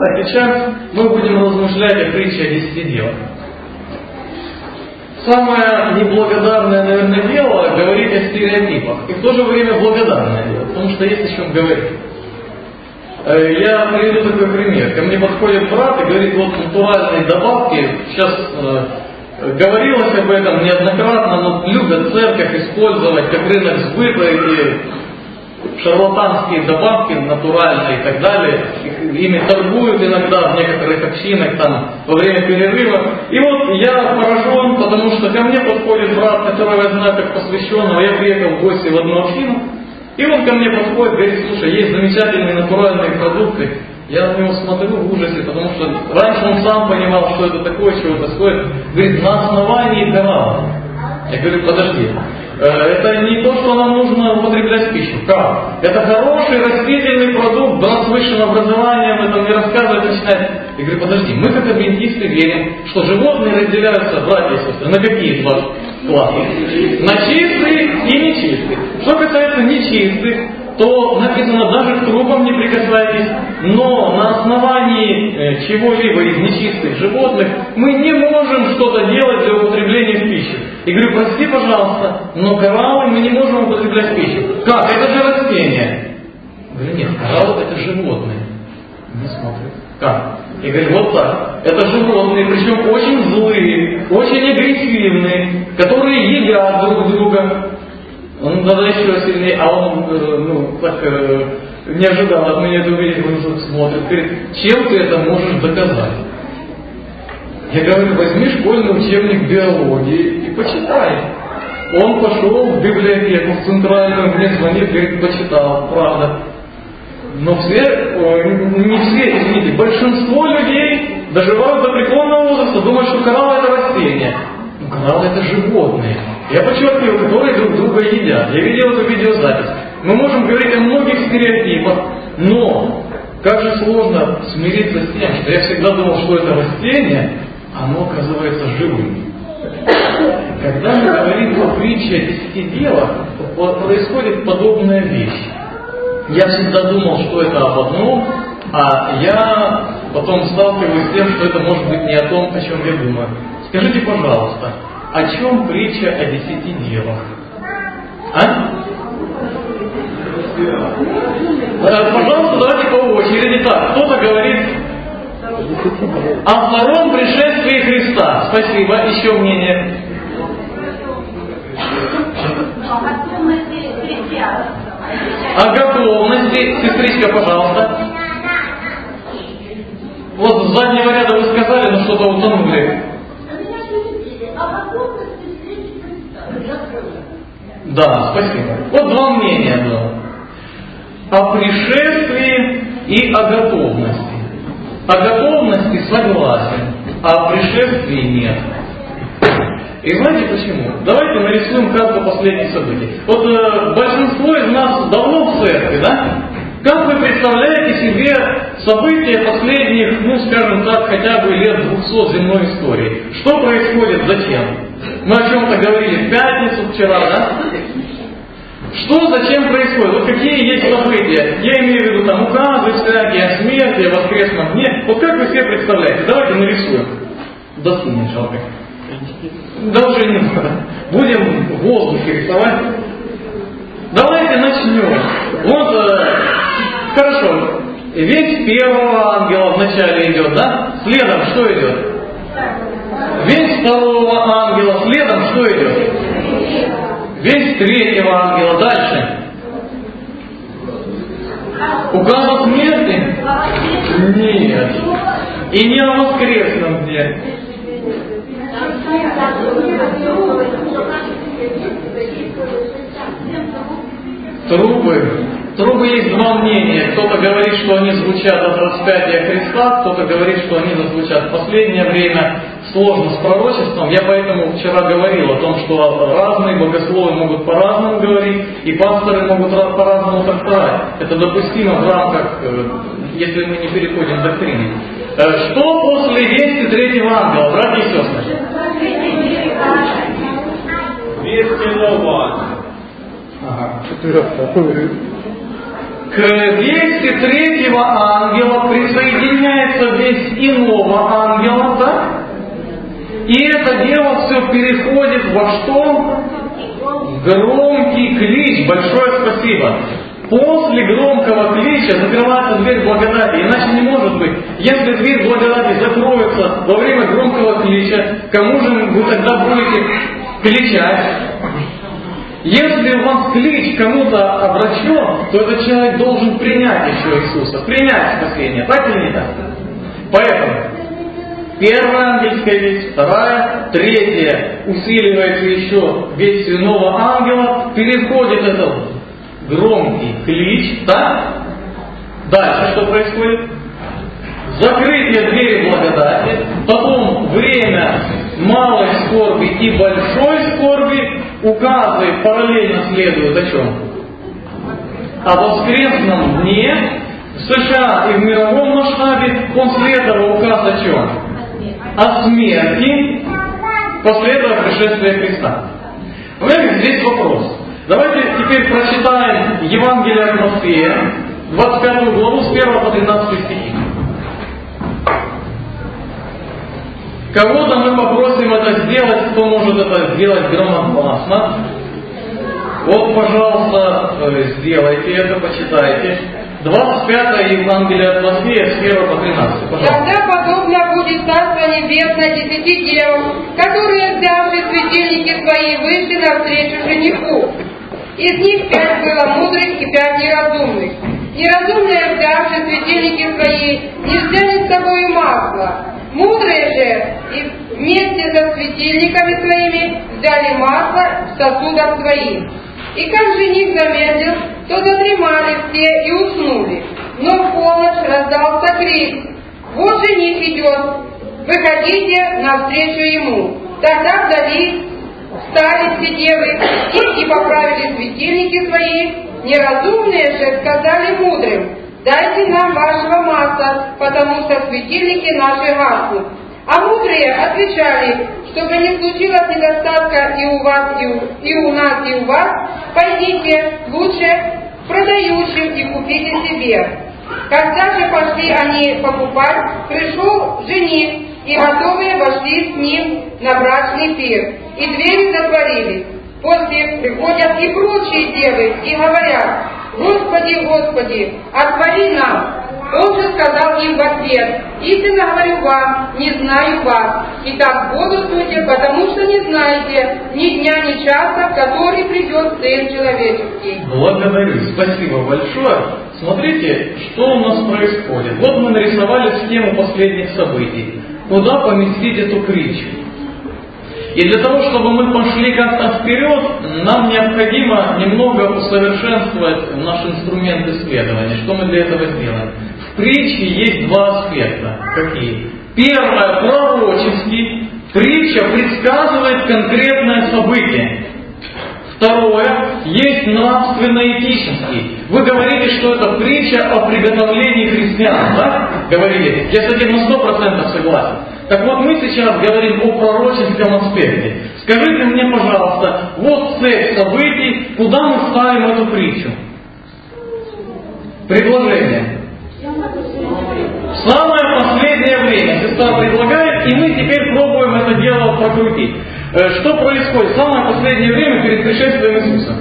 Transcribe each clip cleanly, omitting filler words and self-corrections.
а сейчас мы будем размышлять о притче о 10 делах. Самое неблагодарное, наверное, дело — говорить о стереотипах. И в то же время благодарное дело, потому что есть о чем говорить. Я приведу такой пример. Ко мне подходит брат и говорит, вот натуральные добавки, сейчас говорилось об этом неоднократно, но любят церковь использовать как рынок сбыта эти шарлатанские добавки натуральные и так далее. Ими торгуют иногда в некоторых общинах там во время перерыва. И вот я поражен, потому что ко мне подходит брат, которого я знаю как посвященного. Я приехал в гости в одну общину, и он ко мне подходит, говорит, слушай, есть замечательные натуральные продукты. Я на него смотрю в ужасе, потому что раньше он сам понимал, что это такое, чего это стоит. Говорит, на основании коралла. Я говорю, подожди, это не то, что нам нужно употреблять в пищу. Как? Это хороший растительный продукт, брат с высшим образованием, это мне рассказывать начинает. Я говорю, подожди, мы как адвентисты верим, что животные разделяются, братья и сестры, на какие два класса? На чистые и нечистые. Что касается нечистых, то написано, даже к трупам не прикасайтесь, но на основании чего-либо из нечистых животных мы не можем что-то делать для употребления в пищу. И говорю, прости, пожалуйста, но кораллы мы не можем употреблять в пищу. Как? Это же растения. Я говорю, нет, кораллы это животные. Не смотрят. Как? Я говорю, вот так. Это животные, причем очень злые, очень агрессивные, которые едят друг друга. Он тогда еще сильнее, а он, не ожидал от меня это увидеть, он уже смотрит, говорит, чем ты это можешь доказать? Я говорю, возьми школьный учебник биологии и почитай. Он пошел в библиотеку, в центральную, мне звонит, говорит, почитал, правда. Но все, не все, извините, большинство людей доживают до преклонного возраста, думают, что кораллы это растения. Но кораллы это животные. Я подчеркиваю, которые друг друга едят. Я видел эту видеозапись. Мы можем говорить о многих стереотипах, но как же сложно смириться с тем, что я всегда думал, что это растение, оно оказывается живым. Когда мы говорим о притче о 10 делах, происходит подобная вещь. Я всегда думал, что это об одном, а я потом сталкиваюсь с тем, что это может быть не о том, о чем я думаю. Скажите, пожалуйста, о чем притча о 10 делах? Пожалуйста, давайте по очереди. Так, кто-то говорит о втором пришествии Христа. Спасибо. Еще мнение. О готовности. Сестричка, пожалуйста. Вот с заднего ряда вы сказали, но что-то утонули. Да, спасибо. Вот два мнения было. О пришествии и о готовности. О готовности согласен, а о пришествии нет. И знаете почему? Давайте нарисуем карту последних событий. Вот большинство из нас давно в церкви, да? Как вы представляете себе события последних, скажем так, хотя бы лет 200 земной истории? Что происходит, зачем? Мы о чем-то говорили в пятницу вчера, да? Что, зачем происходит? Вот какие есть события? Я имею в виду там указы всякие о смерти, о воскресном дне. Вот как вы себе представляете? Давайте нарисуем. Доски не жалко. Да уже не надо. Будем в воздухе рисовать. Давайте начнем. Вот, хорошо. Весь первого ангела вначале идет, да? Следом что идет? Весь второго ангела. Следом что идет? Весь третьего ангела. Дальше. Указ о смерти? Нет. И не о воскресном дне. Трубы есть два мнения. Кто-то говорит, что они звучат от распятия Христа, кто-то говорит, что они зазвучат в последнее время. Сложно с пророчеством. Я поэтому вчера говорил о том, что разные богословы могут по-разному говорить, и пасторы могут по-разному трактовать. Это допустимо в рамках, если мы не переходим к доктрине. Что после вести третьего ангела, братья и сестры? Вести нового. К вести третьего ангела присоединяется приходится весть иного ангела, так? И это дело все переходит во что? Громкий клич. Большое спасибо. После громкого клича закрывается дверь благодати. Иначе не может быть. Если дверь благодати закроется во время громкого клича, кому же вы тогда будете кричать? Если у вас клич кому-то обращен, то этот человек должен принять еще Иисуса, принять спасение. Так или не так? Поэтому первая ангельская весть, вторая, третья усиливается еще весть иного ангела, переходит этот громкий клич, так? Дальше что происходит? Закрытие двери благодати, потом время малой скорби и большой скорби, указы параллельно следуют о чем? О воскресном дне. В США и в мировом масштабе после этого указ о чем? О смерти, после этого пришествия Христа. Понимаете, здесь вопрос. Давайте теперь прочитаем Евангелие от Матфея, 25 главу, с 1 по 13 стихи. Кого-то мы попросим это сделать, кто может это сделать громогласно. Вот, пожалуйста, сделайте это, почитайте. 25 Евангелие от Матфея, с 1 по 13. Пожалуйста. Тогда подобно будет Царство Небесное 10 девам, которые, взявши светильники свои, вышли навстречу жениху. Из них 5 было мудрых и 5 неразумных. Неразумные, взявши светильники свои, не взяли с собой масло. Мудрые же вместе со светильниками своими взяли масло в сосудах своих. И как жених замедлил, то задремали все и уснули. Но в полночь раздался крик: «Вот жених идет, выходите навстречу ему». Тогда вдали встали все девы и поправили светильники свои. Неразумные же сказали мудрым: «Дайте нам вашего масла, потому что светильники наши гаснут». А мудрые отвечали: «Чтобы не случилось недостатка и у вас, и у нас, и у вас, пойдите лучше к продающим и купите себе». Когда же пошли они покупать, пришел жених, и готовые вошли с ним на брачный пир, и двери затворились. После приходят и прочие девы, и говорят: «Господи, Господи, отвори нам». Он же сказал им в ответ: «Истинно говорю вам, не знаю вас. Итак, бодрствуйте, потому что не знаете ни дня, ни часа, в который придет Сын Человеческий». Благодарю, спасибо большое. Смотрите, что у нас происходит. Вот мы нарисовали схему последних событий. Куда поместить эту притчу? И для того, чтобы мы пошли как-то вперед, нам необходимо немного усовершенствовать наш инструмент исследования. Что мы для этого сделаем? В притче есть два аспекта. Какие? Первое, пророческий. Притча предсказывает конкретное событие. Второе, есть нравственно-этический. Вы говорите, что это притча о приготовлении христиан, да? Говорили. Я с этим на 100% согласен. Так вот, мы сейчас говорим о пророческом аспекте. Скажите мне, пожалуйста, вот цель событий, куда мы ставим эту притчу? Предложение. В самое последнее время сестра предлагает, и мы теперь пробуем это дело прокрутить. Что происходит в самое последнее время перед пришествием Иисуса?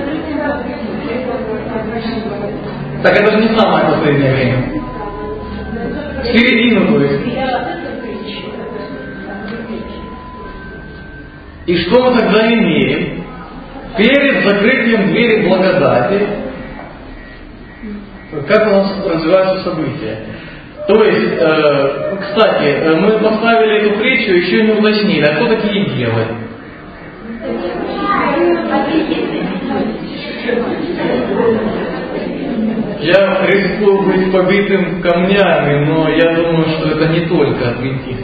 Так это же не самое последнее время. В середину, то есть. И что мы тогда имеем? Перед закрытием двери благодати, как у нас развиваются события? То есть, кстати, мы поставили эту притчу, еще не уточнили, а кто такие девы? Я рискую быть побитым камнями, но я думаю, что это не только адвентисты.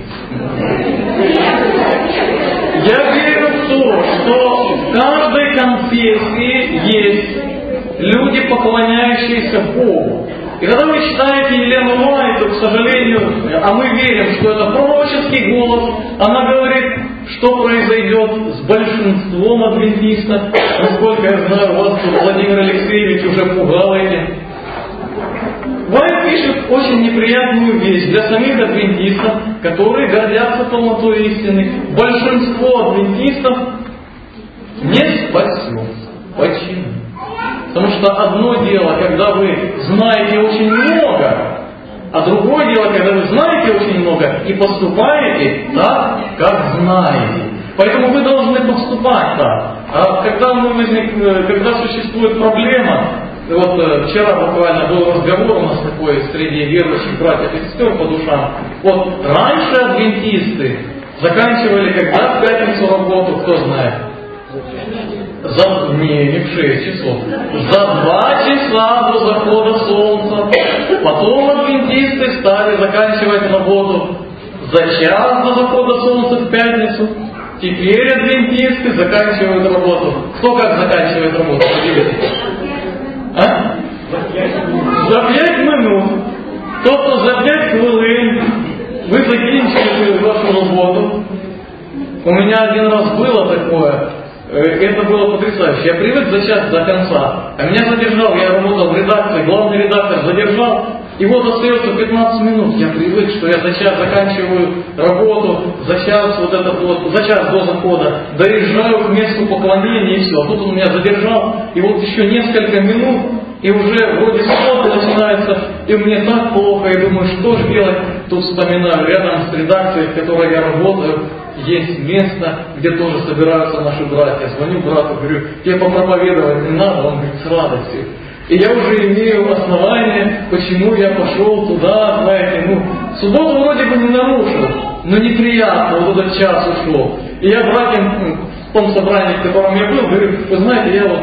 Я верю в то, что в каждой конфессии есть люди, поклоняющиеся Богу. И когда вы читаете Елену Уайт, то, к сожалению, а мы верим, что это пророческий голос, она говорит, что произойдет с большинством адвентистов. Насколько я знаю, вас тут Владимир Алексеевич уже пугал этим. Уайт пишет очень неприятную вещь для самих адвентистам, которые гордятся полнотой истины. Большинство адвентистов не спасется. Почему? Потому что одно дело, когда вы знаете очень много, а другое дело, когда вы знаете очень много и поступаете так, как знаете. Поэтому вы должны поступать так. А когда существует проблема, вот вчера буквально был разговор у нас такой среди верующих братьев и сестер по душам. Вот раньше адвентисты заканчивали когда в пятницу работу, кто знает? Не в 6 часов. За 2 часа до захода солнца. Потом адвентисты стали заканчивать работу за час до захода солнца в пятницу. Теперь адвентисты заканчивают работу. Кто как заканчивает работу? А? За 5 минут. Тобто за 5 хвилин вы заканчиваете вашу работу. У меня один раз было такое. Это было потрясающе. Я привык за час до конца. А меня задержал, я работал в редакции, главный редактор задержал. И вот остается 15 минут. Я привык, что я за час заканчиваю работу, за час за час до захода, доезжаю к месту поклонения и все. А тут он меня задержал, и вот еще несколько минут, и уже вроде суббота начинается, и мне так плохо, я думаю, что же делать. Тут вспоминаю, рядом с редакцией, в которой я работаю, есть место, где тоже собираются наши братья. Звоню брату, говорю, тебе попроповедовать не надо, он говорит, с радостью. И я уже имею основание, почему я пошел туда, знаете, субботу вроде бы не нарушил, но неприятно, вот этот час ушел. И я братьям в том собрании, в котором я был, говорю, вы знаете, я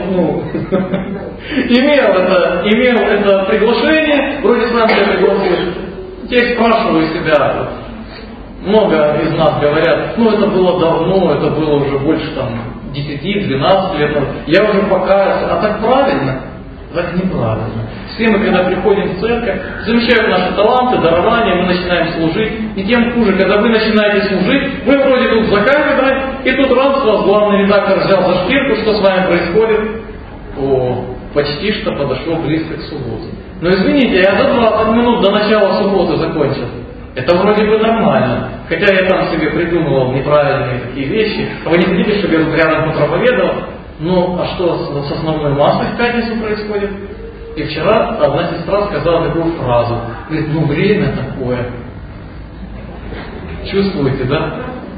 имел это приглашение, вроде сам себя пригласил. Теперь спрашиваю себя, много из нас говорят, это было давно, это было уже больше 10-12 лет, я уже покаялся, а так правильно? Так неправильно. Все мы, когда приходим в церковь, замечают наши таланты, дарования, мы начинаем служить. И тем хуже, когда вы начинаете служить, вы вроде тут за кафедрой, и тут раз вас главный редактор взял за шкирку, что с вами происходит? Почти что подошел близко к субботе. Но извините, я за 20 минут до начала субботы закончил. Это вроде бы нормально. Хотя я там себе придумывал неправильные такие вещи. А вы не хотите, чтобы я тут рядом попроповедовал? А что с основной массой в пятницу происходит? И вчера одна сестра сказала такую фразу. Говорит, время такое. Чувствуете, да?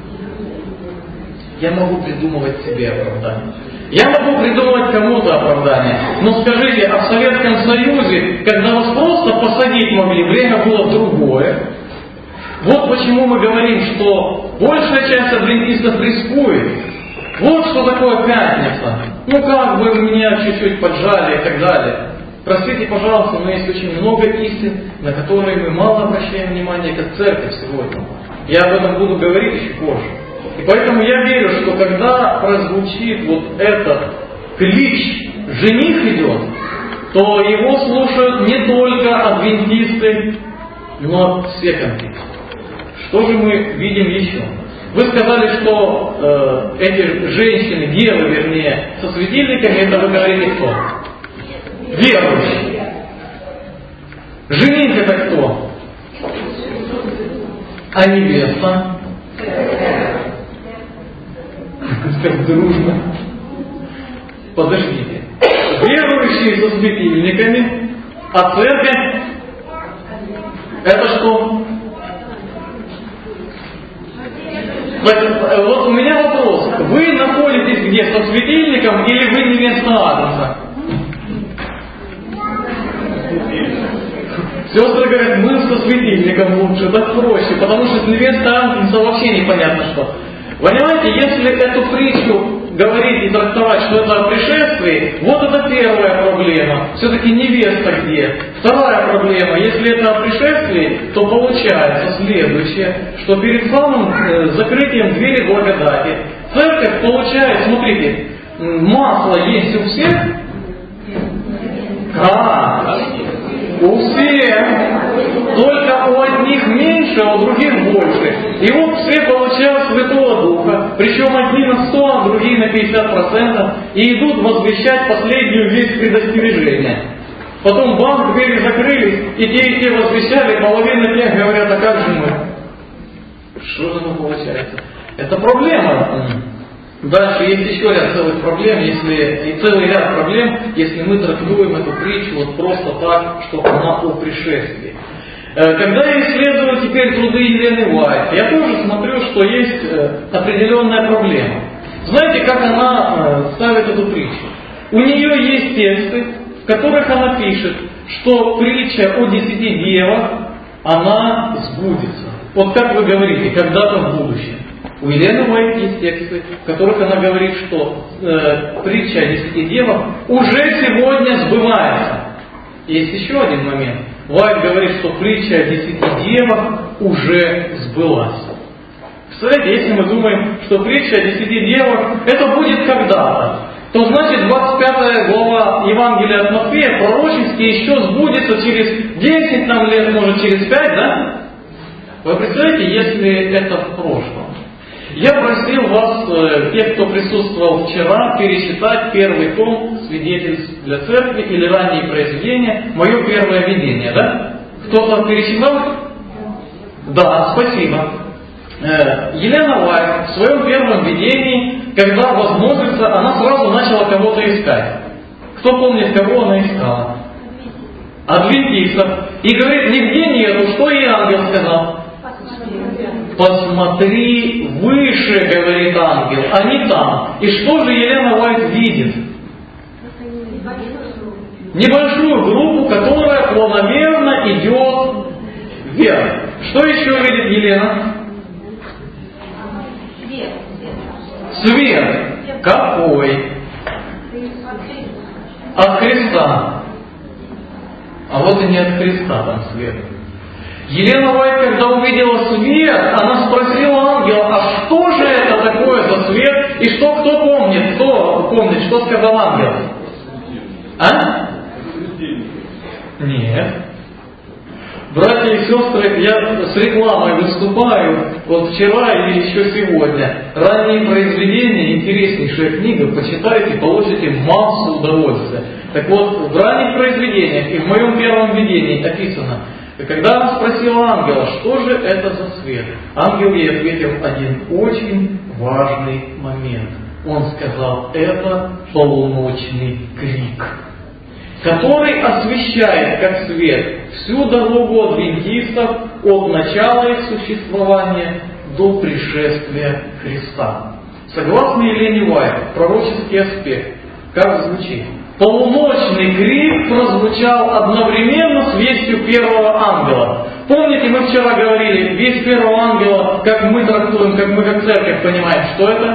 Я могу придумывать себе оправдание. Я могу придумывать кому-то оправдание. Но скажите, а в Советском Союзе, когда вас просто посадить могли, время было другое. Вот почему мы говорим, что большая часть адвентистов рискует. Вот что такое пятница. Как бы меня чуть-чуть поджали и так далее. Простите, пожалуйста, но есть очень много истин, на которые мы мало обращаем внимание, как церковь сегодня. Я об этом буду говорить еще позже. И поэтому я верю, что когда прозвучит вот этот клич «Жених идет», то его слушают не только адвентисты, но все конфессии. Что же мы видим еще? Вы сказали, что эти женщины, девы, вернее, со светильниками, это вы говорите кто? Верующие. Жених это кто? А невеста? Как дружно. Подождите. Верующие со светильниками, а церковь это что? Вот у меня вопрос. Вы находитесь где? Со светильником или вы невеста Агнца? Сестры говорят, мы со светильником лучше, так проще, потому что с невеста Агнца вообще непонятно что. Понимаете, если эту притчу говорить и трактовать, что это о пришествии, вот это первая проблема. Все-таки невеста где? Вторая проблема, если это о пришествии, то получается следующее, что перед самым закрытием двери благодати церковь получает, смотрите, масло есть у всех? Как? У всех. Только у одних меньше, а у других больше. И вот все получают Святого Духа, причем одни на 100, а другие на 50%, и идут возвещать последнюю весть предостережения. Потом двери закрылись, и те возвещали, половина тех говорят, а как же мы? Что же это получается? Это проблема. Дальше есть еще ряд целых проблем, и целый ряд проблем, если мы трактуем эту притчу вот просто так, что она о пришествии. Когда я исследую теперь труды Елены Уайт, я тоже смотрю, что есть определенная проблема. Знаете, как она ставит эту притчу? У нее есть тексты, в которых она пишет, что притча о 10 девах, она сбудется. Вот как вы говорите, когда-то в будущем. У Елены Уайт есть тексты, в которых она говорит, что притча о 10 девах уже сегодня сбывается. Есть еще один момент. Уайт говорит, что притча о 10 девах уже сбылась. Представляете, если мы думаем, что притча о 10 девах это будет когда-то, то значит 25 глава Евангелия от Матфея пророчески еще сбудется через 10 лет, может через 5, да? Вы представляете, если это в прошлом? Я просил вас, тех, кто присутствовал вчера, перечитать первый том «Свидетельств для церкви» или ранние произведения, мое первое видение, да? Кто-то перечитал? Да, спасибо. Елена Уайт в своем первом видении, когда возможится, она сразу начала кого-то искать. Кто помнит, кого она искала? Адвентистов. И говорит, нигде нету, что ей ангел сказал? Посмотри выше, говорит ангел, а не там. И что же Елена Уайт видит? Небольшую группу, которая планомерно идет вверх. Что еще видит Елена? Свет. Какой? От Христа. А вот и не от Христа там свет. Елена Уайт, когда увидела свет, она спросила ангела, а что же это такое за свет? И что, кто помнит, что сказал ангел? А? Нет. Братья и сестры, я с рекламой выступаю, вот вчера и еще сегодня. Ранние произведения, интереснейшая книга, почитайте, получите массу удовольствия. Так вот, в ранних произведениях и в моем первом видении описано, когда она спросила ангела, что же это за свет, ангел ей ответил один очень важный момент. Он сказал, это полуночный крик, который освещает, как свет, всю дорогу адвентистов от начала их существования до пришествия Христа. Согласно Елене Уайт, пророческий аспект, как звучит? Полуночный крик прозвучал одновременно с вестью первого ангела. Помните, мы вчера говорили, весть первого ангела, как мы трактуем, как мы как церковь понимаем, что это?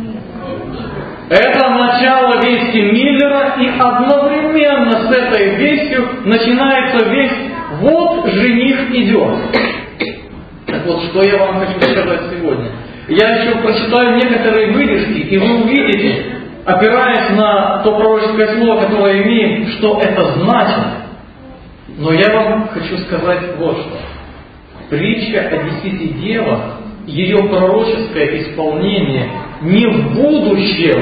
Это начало вести Миллера, и одновременно с этой вестью начинается весть «Вот жених идет». Так вот, что я вам хочу сказать сегодня. Я еще прочитаю некоторые выдержки, и вы увидите, опираясь на то пророческое слово, которое имеем, что это значит. Но я вам хочу сказать вот что. Притча о 10 девах, ее пророческое исполнение не в будущем,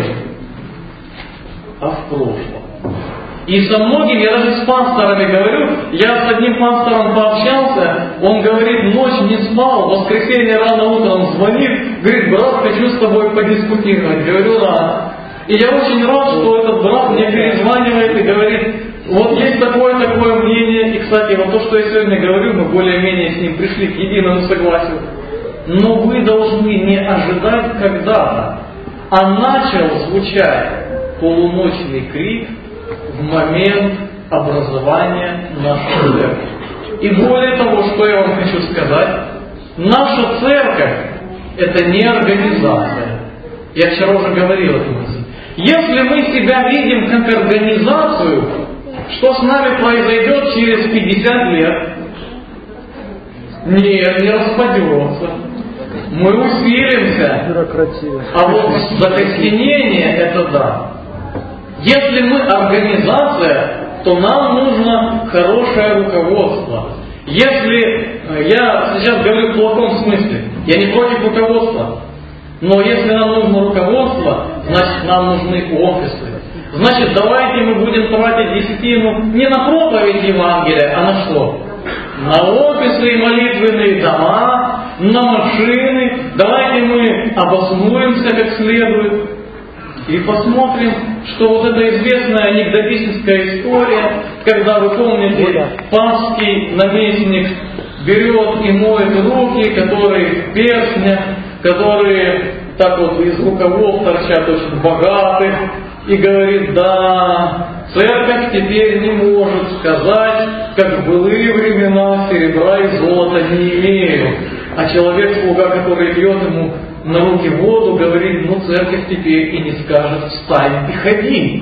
а в прошлом. И со многими, я даже с пасторами говорю, я с одним пастором пообщался, он говорит, ночь не спал, в воскресенье рано утром звонит, говорит, брат, хочу с тобой подискутировать. Говорю, рад. И я очень рад, что этот брат мне перезванивает и говорит, вот есть такое мнение, и, кстати, вот то, что я сегодня говорю, мы более-менее с ним пришли к единому согласию. Но вы должны не ожидать когда-то, а начал звучать полуночный крик в момент образования нашей церкви. И более того, что я вам хочу сказать, наша церковь это не организация. Я вчера уже говорил эту мысль. Если мы себя видим как организацию, что с нами произойдет через 50 лет? Нет, не распадется. Мы усилимся. Бюрократия. А вот закостенение это да. Если мы организация, то нам нужно хорошее руководство. Если, я сейчас говорю в плохом смысле, я не против руководства, но если нам нужно руководство, значит нам нужны офисы. Значит, давайте мы будем тратить десятину не на проповедь Евангелия, а на что? На офисы и молитвенные дома, на машины, давайте мы обоснуемся как следует и посмотрим, что вот эта известная анекдотическая история, когда, вы помните, папский наместник берет и моет руки, которые в перстнях, которые так вот из рукавов торчат очень богатых, и говорит: да, церковь теперь не может сказать, как в былые времена серебра и золота не имею. А человек-слуга, который льет ему на руки воду, говорит: ну церковь теперь и не скажет, встань и ходи.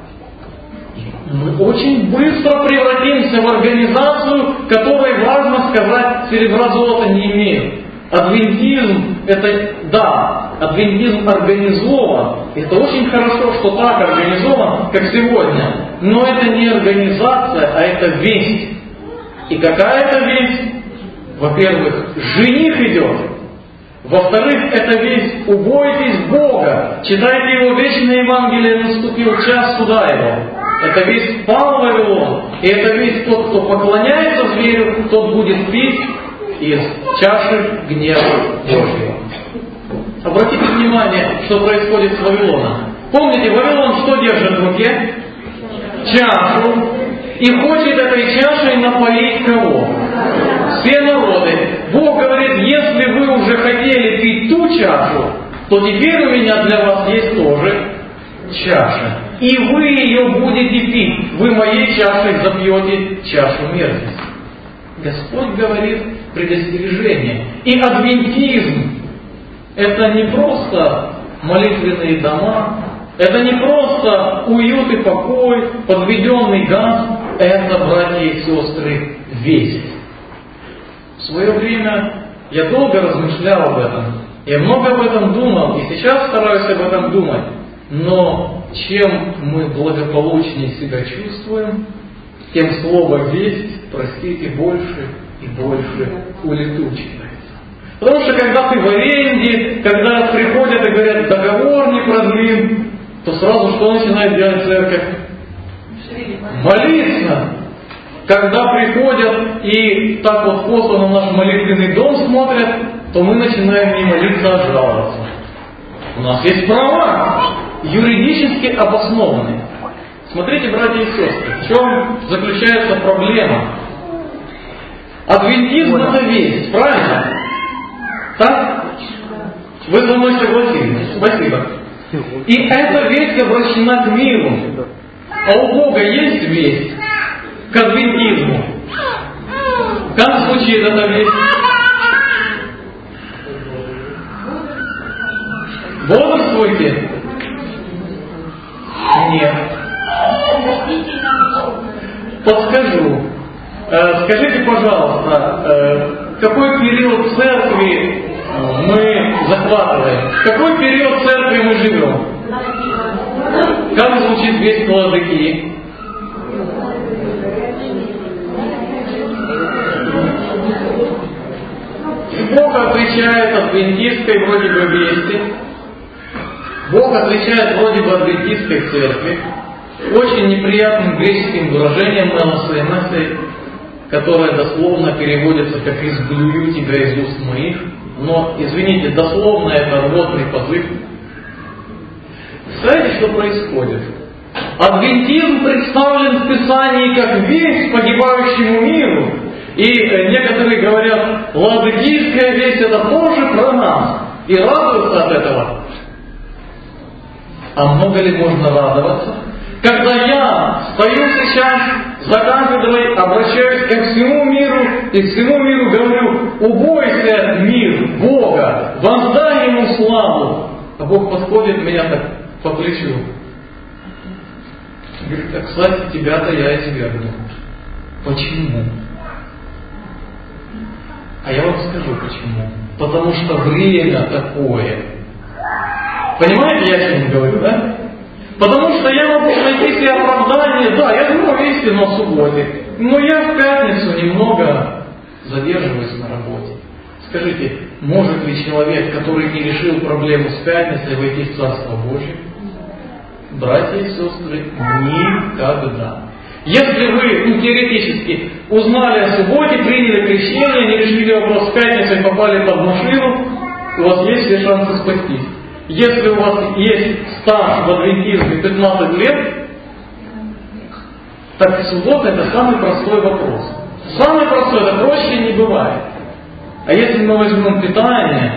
Мы очень быстро превратимся в организацию, которой важно сказать, серебра золота не имею. Адвентизм это, да, адвентизм организован. Это очень хорошо, что так организован, как сегодня. Но это не организация, а это весть. И какая это весть? Во-первых, жених идет. Во-вторых, это весть: убойтесь Бога. Читайте Его вечное Евангелие, наступил час суда Его. Это весть пал Вавилон. И это весть: тот, кто поклоняется зверю, тот будет пить из чаши гнева Божьего. Обратите внимание, что происходит с Вавилоном. Помните, Вавилон что держит в руке? Чашу. И хочет этой чашей напоить кого? Все народы. Бог говорит: если вы уже хотели пить ту чашу, то теперь у меня для вас есть тоже чаша. И вы ее будете пить. Вы моей чашей запьете чашу мерзости. Господь говорит предостережение. И адвентизм это не просто молитвенные дома, это не просто уют и покой, подведенный газ, это, братья и сестры, весть. В свое время я долго размышлял об этом, я много об этом думал, и сейчас стараюсь об этом думать. Но чем мы благополучнее себя чувствуем, тем слово «весть», простите, больше и больше улетучивается. Потому что когда ты в аренде, когда приходят и говорят: договор не продлим, то сразу что начинает делать церковь? Молиться. Когда приходят и так вот косо на наш молитвенный дом смотрят, то мы начинаем не молиться, а жаловаться. У нас есть права, юридически обоснованные. Смотрите, братья и сестры, в чем заключается проблема. Адвентизм это весть, правильно? Так? Вы со мной согласились? Спасибо. И эта весть обращена к миру. А у Бога есть весть к адвентизму? Как звучит эта весть? Бодрствуйте? Нет. Подскажу. Скажите, пожалуйста, какой период церкви мы захватываем? В какой период церкви мы живем? Как звучит весть Ладыки? Бог отвечает адвентистской вроде бы вести. Бог отвечает вроде бы адвентистской церкви очень неприятным греческим выражением «мелосоемесой», которое дословно переводится как «изблюю тебя из уст моих». Но, извините, дословно это рвотный позыв. Знаете, что происходит? Адвентизм представлен в Писании как весть погибающему миру. И некоторые говорят: ладыгийская весть это тоже про нас. И радуются от этого. А много ли можно радоваться? Когда я стою сейчас за кафедрой, обращаюсь ко всему миру и всему миру говорю: убойся, мир, Бога, воздай Ему славу. А Бог подходит меня так по плечу. Говорит: а, кстати, тебя-то я извергну. Почему? А я вам скажу почему. Потому что время такое. Понимаете, я о чем говорю, да? Потому что я могу найти себе оправдание: да, я думаю истину о субботе, но я в пятницу немного задерживаюсь на работе. Скажите, может ли человек, который не решил проблему с пятницей, войти в Царство Божие? Братья и сестры, никогда. Если вы теоретически узнали о субботе, приняли крещение, не решили вопрос с пятницей, попали под машину, у вас есть все шансы спастись. Если у вас есть стаж в адвентизме 15 лет, так суббота это самый простой вопрос. Самый простой, это проще не бывает. А если мы возьмем питание,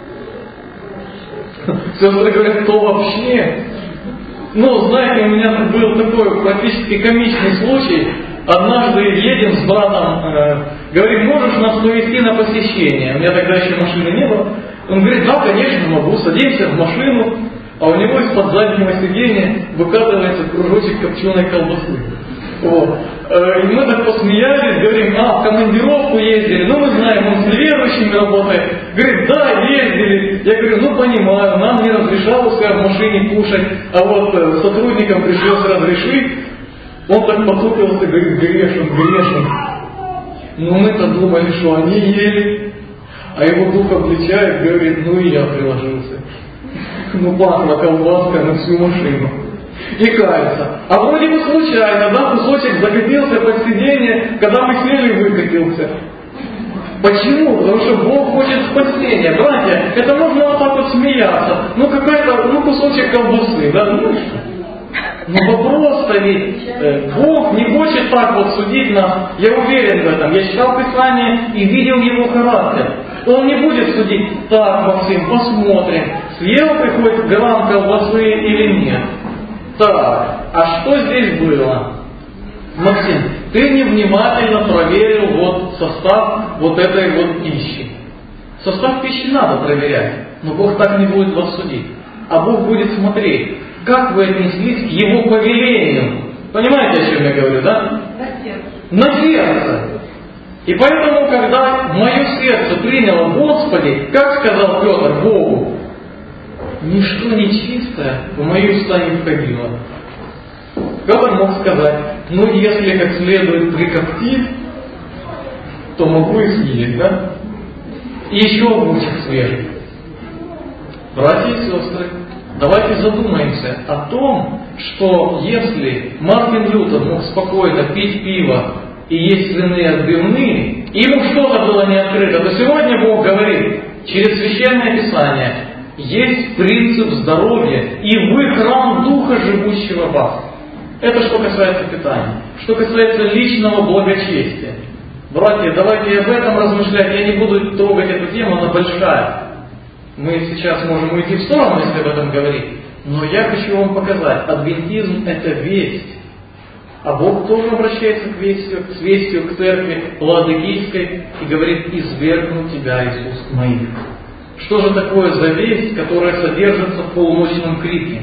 сестры говорят, то вообще. Знаете, у меня был такой практически комичный случай. Однажды едем с братом, говорит, можешь нас повезти на посещение? У меня тогда еще машины не было. Он говорит, да, конечно, могу. Садимся в машину, а у него из-под заднего сиденья выкатывается кружочек копченой колбасы. Вот. И мы так посмеялись, говорим, в командировку ездили, мы знаем, он с неверующими работает. Говорит, да, ездили. Я говорю, понимаю, нам не разрешалось в машине кушать, а вот сотрудникам пришлось разрешить. Он так потупился, говорит, грешен. Мы-то думали, что они ели, а его дух обличает, говорит, и я приложился. Пахла колбаска на всю машину. И кается. А вроде бы случайно, кусочек закатился под сиденье, когда мы сели, выкатился. Почему? Потому что Бог хочет спасения. Братья, это можно вот так вот смеяться. Кусочек колбасы, да? Но вопрос-то ведь, Бог не хочет так вот судить нас. Я уверен в этом. Я читал Писание и видел его характер. Он не будет судить, так, Максим, посмотрим, съел ты хоть грамм колбасы или нет. Так, а что здесь было? Максим, ты невнимательно проверил состав этой пищи. Состав пищи надо проверять, но Бог так не будет вас судить. А Бог будет смотреть, как вы отнеслись к Его повелению. Понимаете, о чем я говорю, да? На сердце. И поэтому, когда мое сердце приняло Господи, как сказал Петр Богу, ничто нечистое в мои уста не входило. Петр мог сказать, если как следует прикоптить, то могу и съесть, да? И еще огурчик свежий. Братья и сестры, давайте задумаемся о том, что если Мартин Лютер мог спокойно пить пиво и есть свиные отбивные, и ему что-то было не открыто, то сегодня Бог говорит через Священное Писание, есть принцип здоровья, и вы храм Духа, живущего в вас. Это что касается питания. Что касается личного благочестия. Братья, давайте об этом размышлять. Я не буду трогать эту тему, она большая. Мы сейчас можем уйти в сторону, если об этом говорить. Но я хочу вам показать, адвентизм это весть. А Бог тоже обращается с вестью к церкви Ладыкийской и говорит, извергну тебя из уст моих. Что же такое за весть, которая содержится в полуночном крике?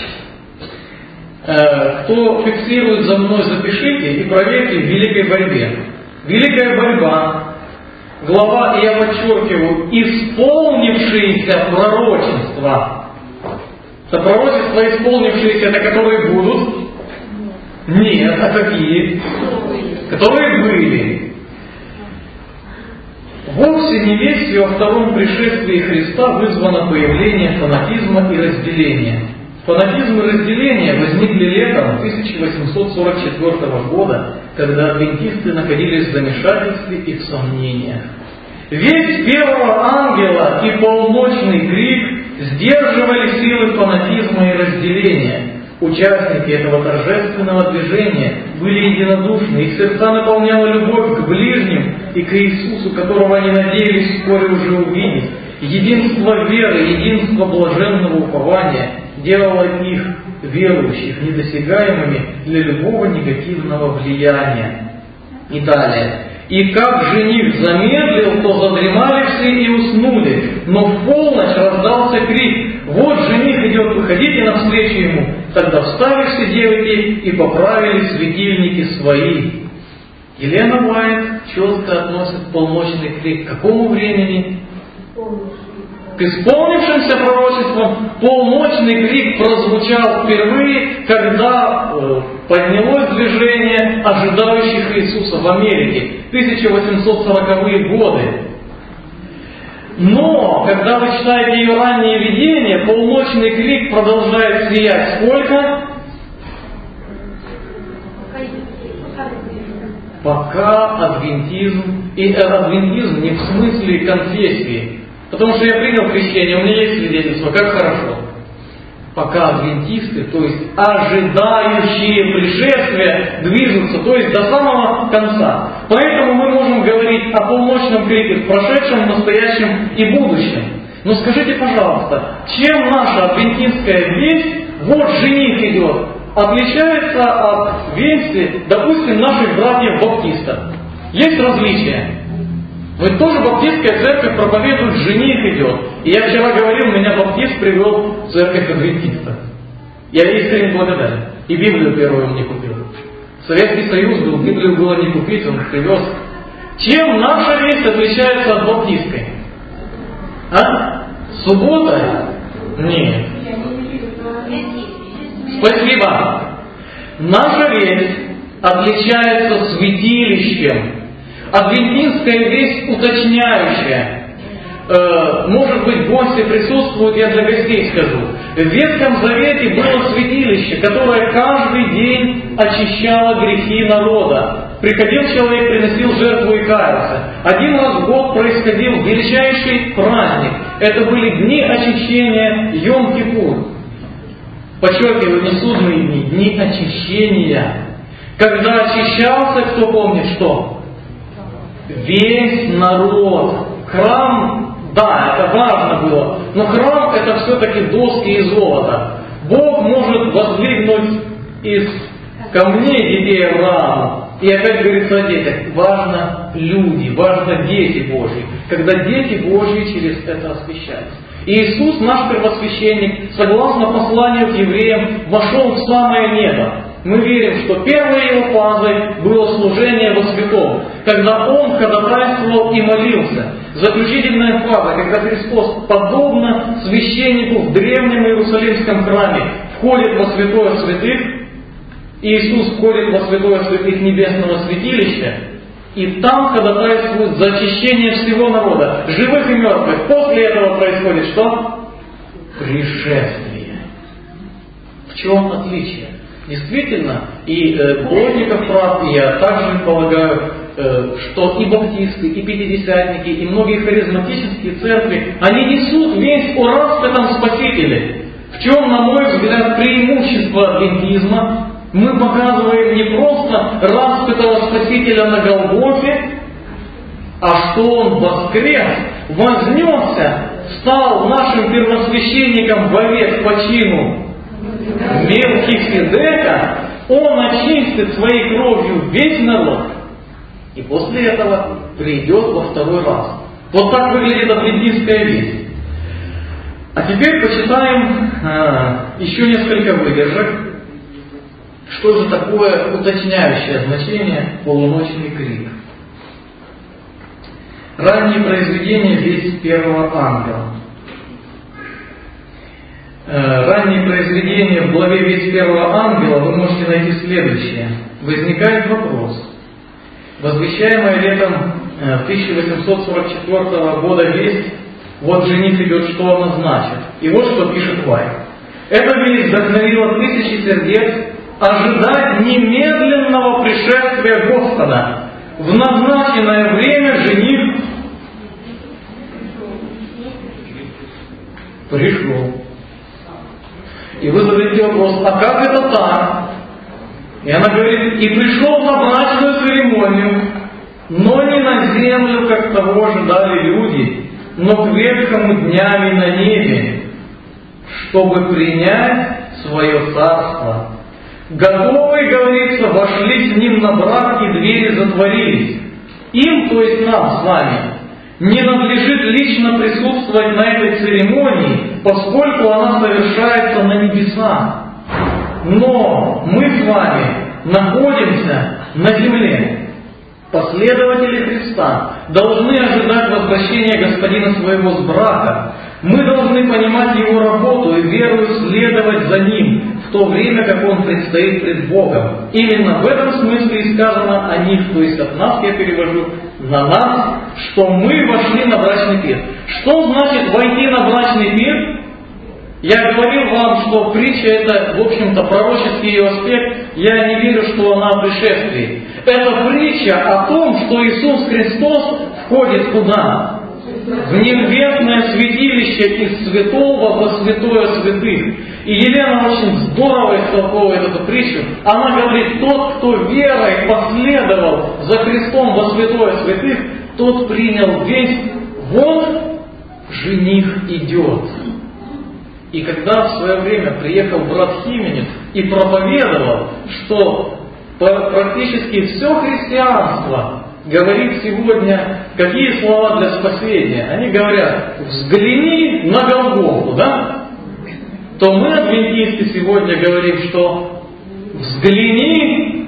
Кто фиксирует за мной, запишите и проверьте в великой борьбе. Великая борьба, глава, я подчеркиваю, исполнившиеся пророчества. Это пророчества исполнившиеся, это которые будут? Нет, а какие? Которые были. Вовсе не вестью о втором пришествии Христа вызвано появление фанатизма и разделения. Фанатизм и разделение возникли летом 1844 года, когда адвентисты находились в замешательстве и в сомнениях. Весть первого ангела и полночный крик сдерживали силы фанатизма и разделения. Участники этого торжественного движения были единодушны, их сердца наполняла любовь к ближним и к Иисусу, которого они надеялись вскоре уже увидеть. Единство веры, единство блаженного упования делало их, верующих, недосягаемыми для любого негативного влияния. И далее. И как жених замедлил, то задремали все и уснули. Но в полночь раздался крик: вот жених идет, выходите навстречу ему. Тогда встали все девки и поправили светильники свои. Елена Уайт четко относит полночный крик к какому времени? К исполнившимся пророчествам. Полночный крик прозвучал впервые, когда поднялось движение ожидающих Иисуса в Америке. 1840-е годы. Но, когда вы читаете ее ранние видения, полночный крик продолжает сиять сколько? пока адвентизм, и адвентизм не в смысле конфессии, потому что я принял крещение, у меня есть свидетельство, как хорошо. Пока адвентисты, то есть ожидающие пришествия, движутся, то есть до самого конца. Поэтому мы можем говорить о полночном крике в прошедшем, настоящем и будущем. Но скажите, пожалуйста, чем наша адвентистская весть, вот жених идет, отличается от вести, допустим, наших братьев-баптистов? Есть различия? Ведь тоже баптистская церковь проповедует, жених идет. И я вчера говорил, меня баптист привел в церковь адвентистов. Я искренне благодарен. И Библию первую он не купил. Советский Союз был, Библию было не купить, он привез. Чем наша весть отличается от баптистской? А? Суббота? Нет. Спасибо. Наша весть отличается святилищем. Адвентистская весть уточняющая. Может быть, гости присутствуют, я для гостей скажу. В Ветхом Завете было святилище, которое каждый день очищало грехи народа. Приходил человек, приносил жертву и каялся. Один раз в год происходил величайший праздник. Это были дни очищения Йом-Кипур. Подчеркиваю, не судные дни, дни очищения. Когда очищался, кто помнит что? Весь народ. Храм, да, это важно было, но храм это все-таки доски и золото. Бог может воздвигнуть из камней детей Авраама. И опять говорится о детях. Важно люди, важно дети Божьи. Когда дети Божьи через это освящаются. И Иисус, наш первосвященник, согласно посланию к евреям, вошел в самое небо. Мы верим, что первой его фазой было служение во святом, когда он ходатайствовал и молился. Заключительная фаза, когда Христос, подобно священнику в древнем Иерусалимском храме, входит во святое святых, Иисус входит во святое святых небесного святилища, и там ходатайствует за очищение всего народа, живых и мертвых. После этого происходит что? Пришествие. В чем отличие? Действительно, и Плотников прав, и я также полагаю, что и баптисты, и пятидесятники, и многие харизматические церкви, они несут весть о распятом Спасителе. В чем, на мой взгляд, преимущество адвентизма? Мы показываем не просто распятого Спасителя на Голгофе, а что Он воскрес, вознесся, стал нашим первосвященником вовек по чину Мелхиседека, Он очистит своей кровью весь народ, и после этого придет во второй раз. Вот так выглядит адвентистская весть. А теперь почитаем еще несколько выдержек. Что же такое уточняющее значение полуночный крик? Ранние произведения «Весть первого ангела». Ранние произведения в главе «Весть первого ангела» вы можете найти следующее. Возникает вопрос. Возвещаемая летом 1844 года весть «Вот жених идет, что она значит?» И вот что пишет Вайт. Эта весть вдохновила тысячи сердец ожидать немедленного пришествия Господа. В назначенное время жених пришел. И вы задаете вопрос, а как это так? И она говорит, и пришел на брачную церемонию, но не на землю, как того ожидали люди, но к ветхому днями на небе, чтобы принять свое царство. Готовые, говорится, вошли с ним на брак, и двери затворились. Им, то есть нам с вами, не надлежит лично присутствовать на этой церемонии, поскольку она совершается на небесах. Но мы с вами находимся на земле. Последователи Христа должны ожидать возвращения Господина своего с брака. Мы должны понимать Его работу и верою следовать за Ним, в то время, как Он предстоит пред Богом. Именно в этом смысле и сказано о них, то есть от нас, я перевожу, на нас, что мы вошли на брачный пир. Что значит войти на брачный пир? Я говорил вам, что притча это, в общем-то, пророческий ее аспект. Я не верю, что она о пришествии. Это притча о том, что Иисус Христос входит куда? В небесное святилище из святого во святое святых. И Елена очень здорово истолковывает эту притчу. Она говорит, тот, кто верой последовал за Христом во святое святых, тот принял весть, вот жених идет. И когда в свое время приехал брат Хименец и проповедовал, что практически все христианство говорит сегодня, какие слова для спасения. Они говорят, взгляни на Голгофу, да? То мы, адвентисты, сегодня говорим, что взгляни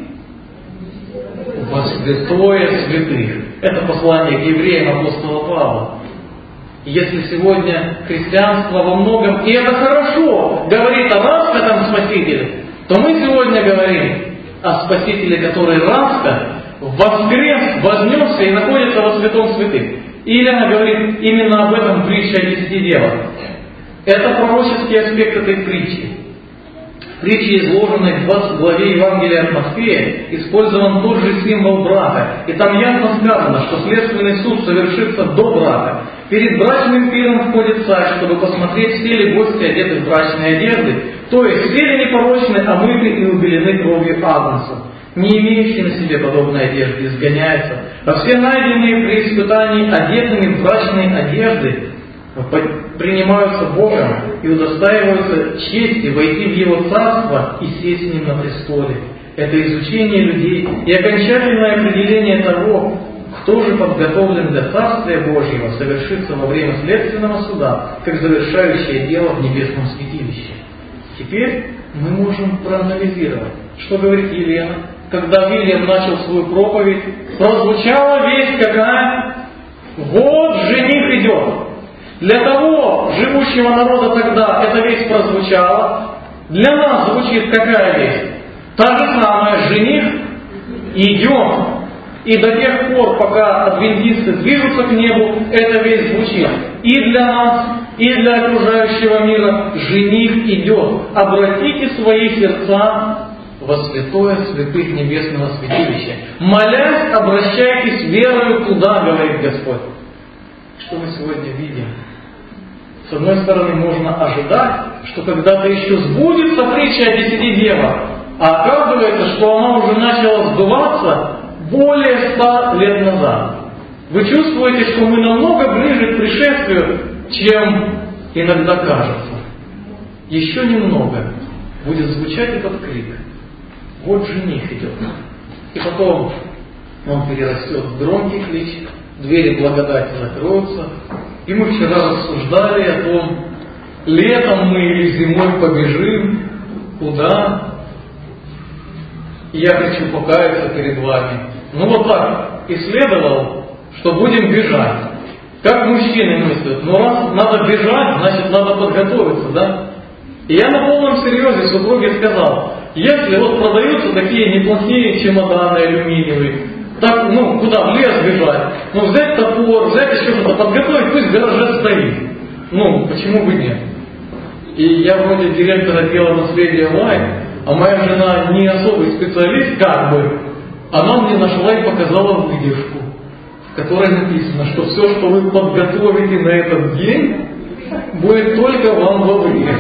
во святое святых. Это послание к евреям апостола Павла. Если сегодня христианство во многом, и это хорошо, говорит о распятом Спасителе, то мы сегодня говорим о Спасителе, который распят, воскрес, вознесся и находится во святом святых. И Елена говорит именно об этом притче о 10 девах. Это пророческий аспект этой притчи. В притче, изложенной в 20 главе Евангелия от Матфея, использован тот же символ брака. И там ясно сказано, что следственный суд совершится до брака. Перед брачным пиром входит царь, чтобы посмотреть, все ли гости одеты в брачные одежды, то есть все ли непорочны, омыты и убелены кровью агнца. Не имеющие на себе подобной одежды изгоняются, а все найденные при испытании одетыми в брачные одежды принимаются Богом и удостаиваются чести войти в Его Царство и сесть с Ним на престоле. Это изучение людей и окончательное определение того, кто же подготовлен для Царствия Божьего, совершится во время следственного суда, как завершающее дело в небесном святилище. Теперь мы можем проанализировать, что говорит Елена, когда Вильям начал свою проповедь, прозвучала весть какая? Вот жених идет. Для того живущего народа тогда эта весть прозвучала. Для нас звучит какая весть? Та же самая, жених идет. И до тех пор, пока адвентисты движутся к небу, эта весть звучит. И для нас, и для окружающего мира жених идет. Обратите свои сердца во святое святых небесного святилища. Молясь, обращайтесь верою туда, говорит Господь. Что мы сегодня видим? С одной стороны, можно ожидать, что когда-то еще сбудется притча о 10 девах, а оказывается, что она уже начала сбываться более 100 лет назад. Вы чувствуете, что мы намного ближе к пришествию, чем иногда кажется. Еще немного будет звучать этот крик. Вот жених идет. И потом он перерастет в громкий клич, двери благодати закроются. И мы вчера рассуждали о том, летом мы или зимой побежим, куда. И я хочу покаяться перед вами. Ну вот так исследовал, что будем бежать. Как мужчины мыслят, ну раз надо бежать, значит надо подготовиться, да? И я на полном серьезе супруге сказал, если вот продаются такие неплохие чемоданы алюминиевые, так, ну, куда, в лес бежать, ну, взять топор, взять еще что-то, подготовить, пусть в гараже стоит. Ну, почему бы нет? И я вроде директор отдела наследия Лайн, а моя жена не особый специалист, как бы, она мне нашла и показала выдержку, в которой написано, что все, что вы подготовите на этот день, будет только вам во вред.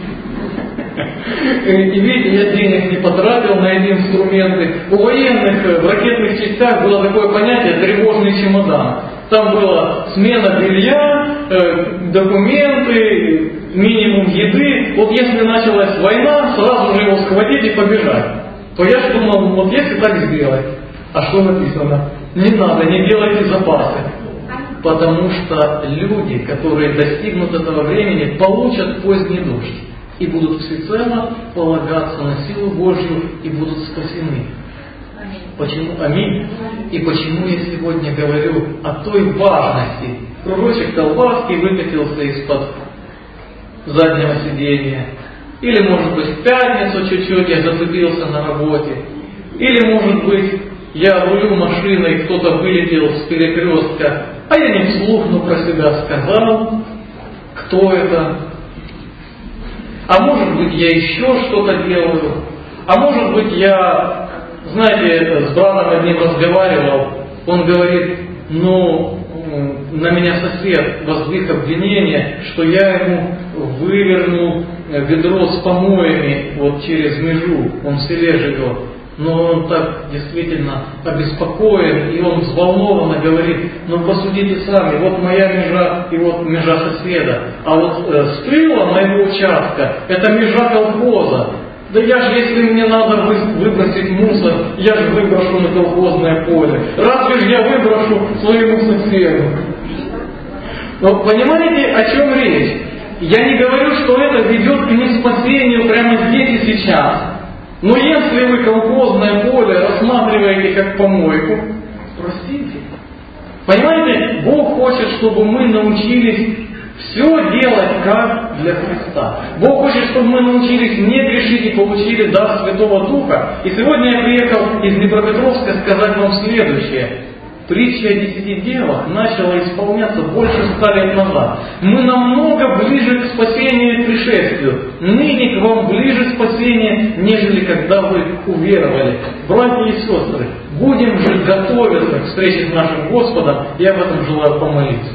И видите, я денег не потратил на эти инструменты. У военных в ракетных частях было такое понятие «тревожный чемодан». Там была смена белья, документы, минимум еды. Вот если началась война, сразу же его схватить и побежать. То я же думал, вот если так сделать. А что написано? Не надо, не делайте запасы. Потому что люди, которые достигнут этого времени, получат поздний дождь. И будут всецело полагаться на силу Божью и будут спасены. Почему? Аминь. И почему я сегодня говорю о той важности. Кружочек колбаски выкатился из-под заднего сиденья. Или, может быть, в пятницу чуть-чуть я зацепился на работе. Или, может быть, я рулю машиной, кто-то вылетел с перекрестка, а я не вслух, но про себя сказал, кто это. А может быть, я еще что-то делаю. А может быть, я Знаете, с братом одним разговаривал, он говорит, на меня сосед воздвиг обвинение, что я ему вывернул ведро с помоями вот через межу, он в селе живет. Но он так действительно обеспокоен, и он взволнованно говорит, посудите сами, вот моя межа и вот межа соседа, а вот с тыла моего участка это межа колхоза. Да я же, если мне надо выбросить мусор, я же выброшу на колхозное поле. Разве же я выброшу своему соседу? Но понимаете, о чем речь? Я не говорю, что это ведет к неспасению прямо здесь и сейчас. Но если вы колхозное поле рассматриваете как помойку, простите. Понимаете, Бог хочет, чтобы мы научились все делать как для Христа. Бог хочет, чтобы мы научились не грешить и получили дар Святого Духа. И сегодня я приехал из Днепропетровска сказать вам следующее. Притча о 10 девах начала исполняться больше 100 лет назад. Мы намного ближе к спасению и пришествию. Ныне к вам ближе спасение, нежели когда вы уверовали. Братья и сестры, будем же готовиться к встрече с нашим Господом. Я об этом желаю помолиться.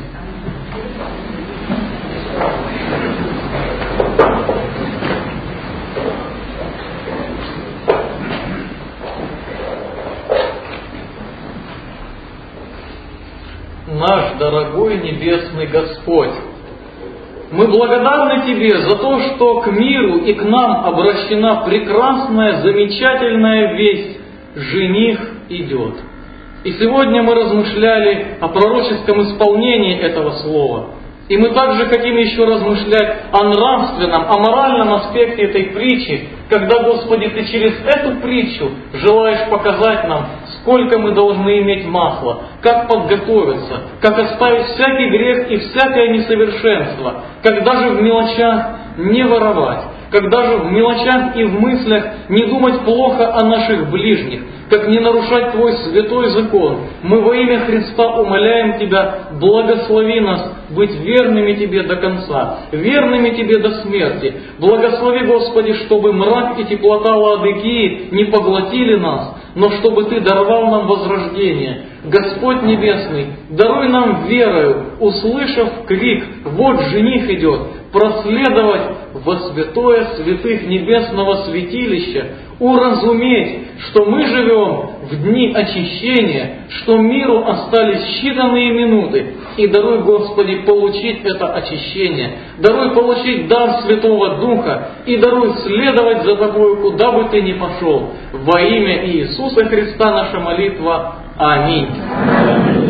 Наш дорогой Небесный Господь, мы благодарны Тебе за то, что к миру и к нам обращена прекрасная, замечательная весть. Жених идет. И сегодня мы размышляли о пророческом исполнении этого слова. И мы также хотим еще размышлять о нравственном, о моральном аспекте этой притчи, когда, Господи, Ты через эту притчу желаешь показать нам, сколько мы должны иметь масла, как подготовиться, как оставить всякий грех и всякое несовершенство, как даже в мелочах не воровать, как даже в мелочах и в мыслях не думать плохо о наших ближних, как не нарушать Твой святой закон. Мы во имя Христа умоляем Тебя, благослови нас быть верными Тебе до конца, верными Тебе до смерти. Благослови, Господи, чтобы мрак и теплота Лаодикии не поглотили нас, но чтобы Ты даровал нам возрождение. Господь Небесный, даруй нам верою, услышав крик «Вот жених идет», проследовать во святое святых небесного святилища, уразуметь, что мы живем в дни очищения, что миру остались считанные минуты, и даруй, Господи, получить это очищение, даруй получить дар Святого Духа, и даруй следовать за Тобою, куда бы Ты ни пошел. Во имя Иисуса Христа наша молитва. Аминь.